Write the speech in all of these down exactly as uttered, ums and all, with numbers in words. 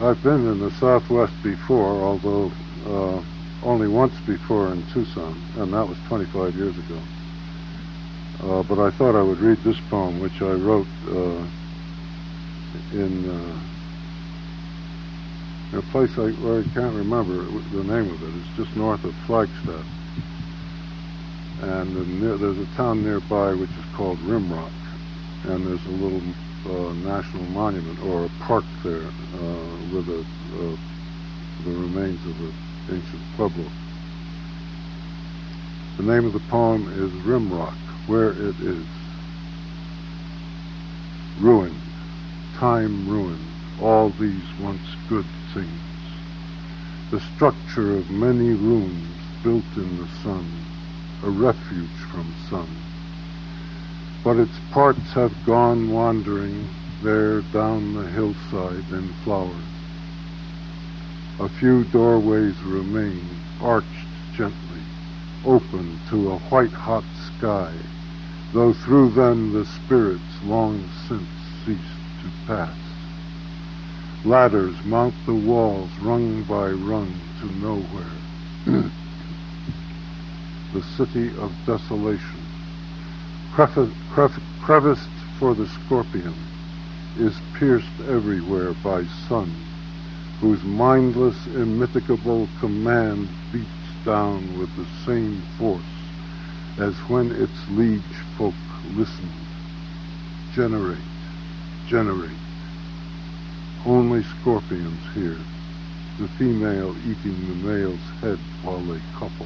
I've been in the Southwest before, although uh, only once before in Tucson, and that was twenty-five years ago. Uh, but I thought I would read this poem, which I wrote uh, in, uh, in a place I, where I can't remember the name of it. It's just north of Flagstaff. And the near, there's a town nearby which is called Rimrock. And there's a little uh, national monument, or a park there, uh, with a, uh, the remains of an ancient pueblo. The name of the poem is Rimrock, Where It Is. Ruined, time ruined, all these once good things. The structure of many rooms built in the sun, a refuge from sun. But its parts have gone wandering there down the hillside in flowers. A few doorways remain, arched gently, open to a white-hot sky, though through them the spirits long since ceased to pass. Ladders mount the walls, rung by rung, to nowhere. The city of desolation, crev- crev- creviced for the scorpion, is pierced everywhere by sun, whose mindless, immitigable command beats down with the same force as when its liege folk listened. Generate, generate. Only scorpions here, the female eating the male's head while they couple.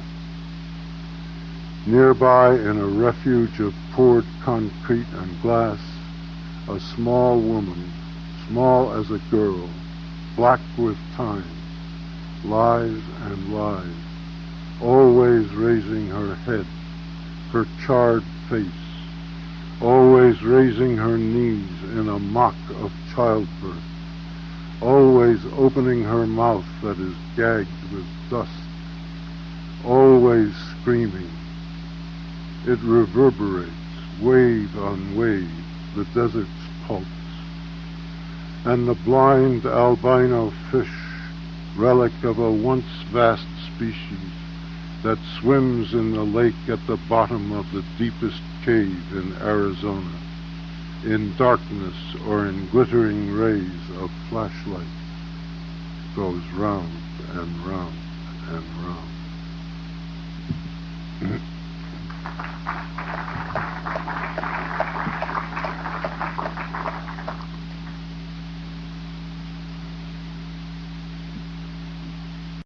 Nearby, in a refuge of poured concrete and glass, a small woman, small as a girl, black with time, lies and lies, always raising her head, her charred face, always raising her knees in a mock of childbirth, always opening her mouth that is gagged with dust, always screaming. It reverberates, wave on wave, the desert's pulse. And the blind albino fish, relic of a once vast species, that swims in the lake at the bottom of the deepest cave in Arizona, in darkness or in glittering rays of flashlight, goes round and round and round.